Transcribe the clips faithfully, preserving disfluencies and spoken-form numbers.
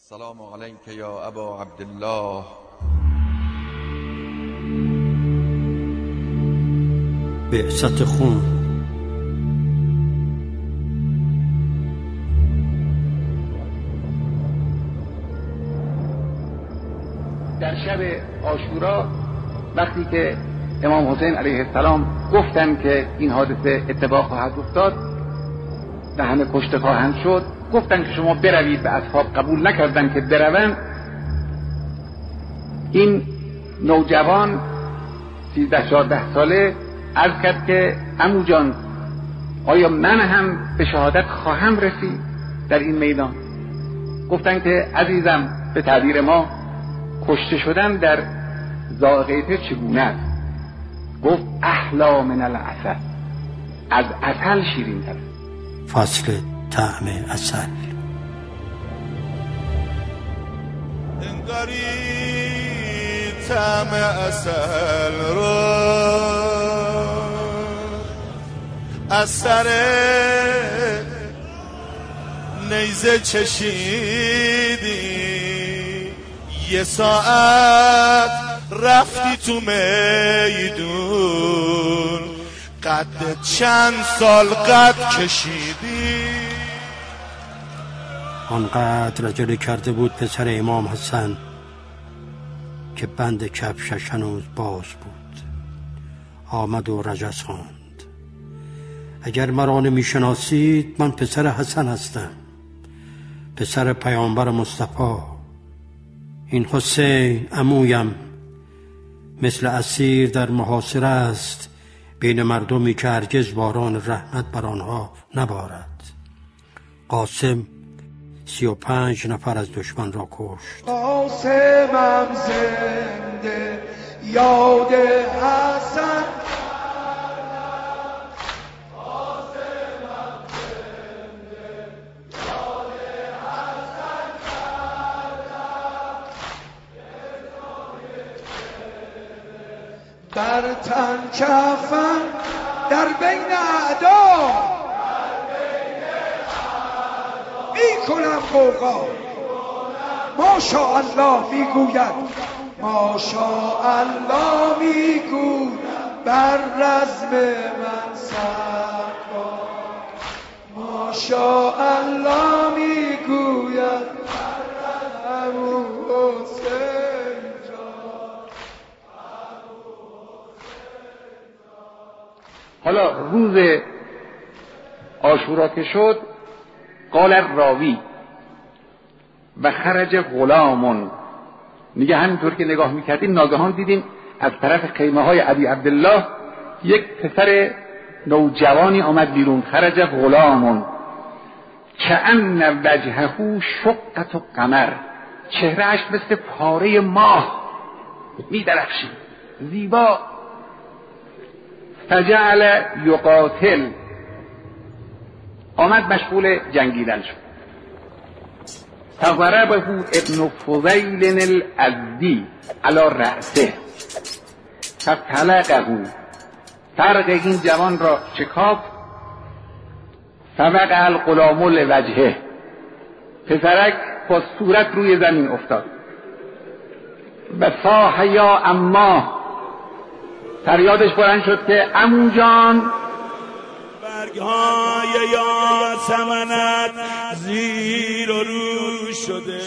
السلام علیک یا ابا عبدالله. بعثت خون. در شب عاشورا وقتی که امام حسین علیه السلام گفتن که این حادثه اتفاق خواهد افتاد و همه کشته خواهند شد، گفتن که شما بروید، به اصحاب قبول نکردن که بروند. این نوجوان سیزده چهارده ساله عرض کرد که عمو جان، آیا من هم به شهادت خواهم رسید در این میدان؟ گفتن که عزیزم، به تعبیر ما کشته شدن در ذائقه چگونه است؟ گفت احلا من العسل، از عسل شیرین تر. فصل طعم عسل. انگاری طعم عسل رو از سر نیزه چشیدی، یه ساعت رفتی تو میدون، قد چند سال قد کشیدی. آنقدر عجله کرده بود پسر امام حسن که بند کفشش هنوز باز بود. آمد و رجز خواند: اگر مرا نمی‌شناسید، من پسر حسن هستم، پسر پیامبر مصطفی. این حسین عمویم مثل اسیر در محاصره است بین مردمی که هرگز باران رحمت بر آنها نبارد. قاسم سی و پنج نفر از دشمن را کشت. قاسمم زنده یاد حسن، بر تن کفن در بین اعدا، می کنم قوقا ماشاءالله میگوید، ماشاءالله میگوید بر رزم من سربا، ماشاءالله میگوید بر رزم حسین. حالا روز عاشورا که شد، قال راوی و خرج غلامون، میگه همینطور که نگاه میکردیم ناگهان دیدیم از طرف خیمه های ابی عبدالله یک پسر نوجوانی آمد بیرون. خرج غلامون کأن وجهه شقة قمر، چهرهش مثل پاره ماه میدرخشید، زیبا. فجعل یقاتل، آمد مشغول جنگیدن شد. فضربه ابن فضیل الازدی علی رأسه فطلقه، فرق این جوان را شکافت. فوقع الغلام لوجهه، پسرک با صورت روی زمین افتاد. و صاح یا اما، فریادش بلند شد که عمو جان. برگهای یاسمنت زیر و رو شده،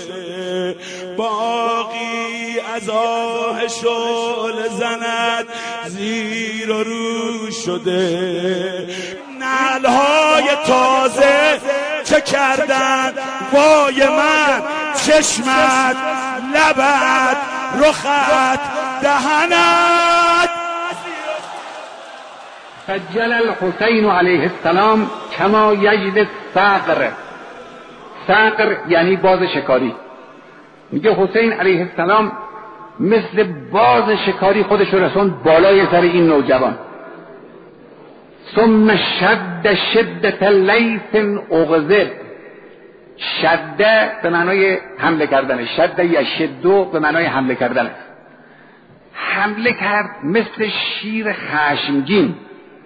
باقی از آه شعله زند زیر و رو شده. نعلهای تازه چه کردن وای من، چشمت، لبت، رخت، دهنت. فجل الحسین علیه السلام کما یجد الصقر، صقر یعنی باز شکاری. میگه حسین علیه السلام مثل باز شکاری خودش رسوند بالای سر این نوجوان. ثم شد شدة لیث اغضب، شده به معنای حمله کردن، شده یشدو به معنای حمله کردن. حمله کرد مثل شیر خشمگین.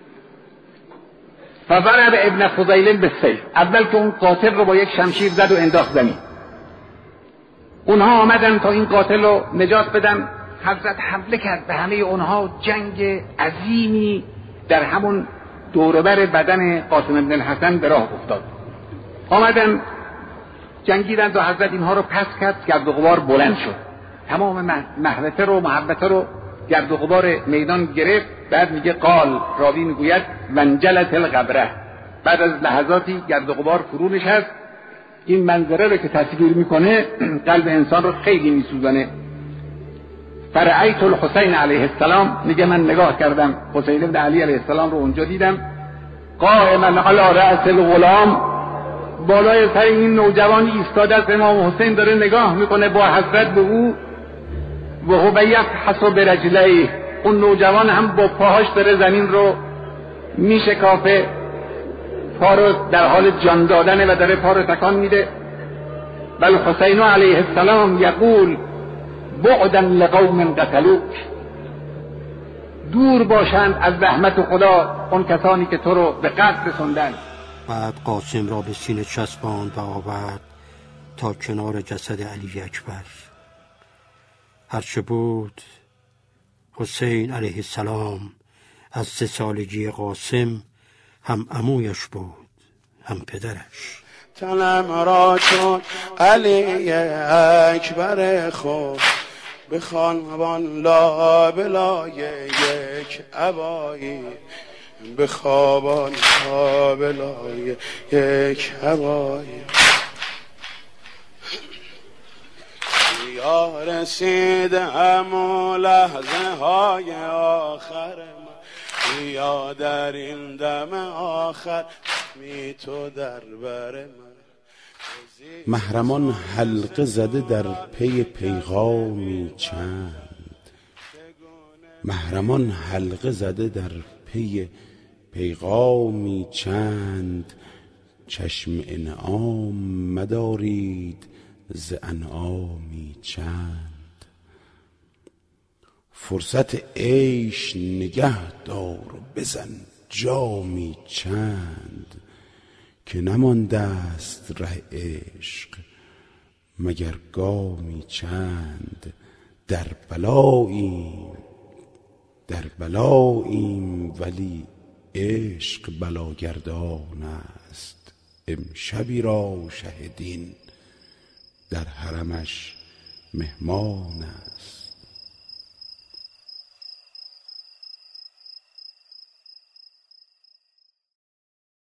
فضرب ابن فضیل بالسیف، اول که اون قاتل رو با یک شمشیر زد و انداخت زمین. اونها آمدن تا این قاتل رو نجات بدن. حضرت حمله کرد به همه اونها. جنگ عظیمی در همون دوروبر بدن قاسم بن الحسن به راه افتاد. آمدن جنگیدند و حضرت اینها رو پس کرد. گرد و غبار بلند شد، تمام محبته رو محبته رو گرد و غبار میدان گرفت. بعد میگه قال، راوی میگوید وانجلت الغبره، بعد از لحظاتی گرد و غبار فرو نشست. این منظره رو که تصویر میکنه قلب انسان رو خیلی میسوزانه. فرأیت الحسین علیه السلام، میگه من نگاه کردم حسین بن علی علیه السلام رو اونجا دیدم، قائما علی رأس الغلام، بالای سر این نوجوانی ایستاده است. امام حسین داره نگاه میکنه با حسرت به او. و هو یفحص برجلیه، اون نوجوان هم با پاهاش داره زمین رو میشکافه، پا رو در حال جان دادنه و داره پا رو تکان میده. بل حسین علیه السلام یقول بعدا لقوم قتلوک، دور باشند از رحمت خدا اون کسانی که تو رو به قتل رسوندن. بعد قاسم را به سینه چسباند و آورد تا کنار جسد علی اکبر. هرچه بود حسین علیه السلام از سه سالگی قاسم هم عمویش بود هم پدرش. تنم را چون علی اکبر خود بخوان والا بلای یک عبایی، بخوابان ها بلای یک عبایی. یا رسید همون لحظه های آخر من، یا در این دم آخر می تو در بر من. محرمان حلقه زده در پی پیغامی چند، محرمان حلقه زده در پی پیغامی چند، چشم انعام مدارید ز انعامی چند. فرصت عیش نگه دار و بزن جامی چند، که نمانده است ره عشق مگر گامی چند. در بلاییم در بلاییم ولی عشق بلاگردان است. امشبی را شهدین در حرمش مهمان است.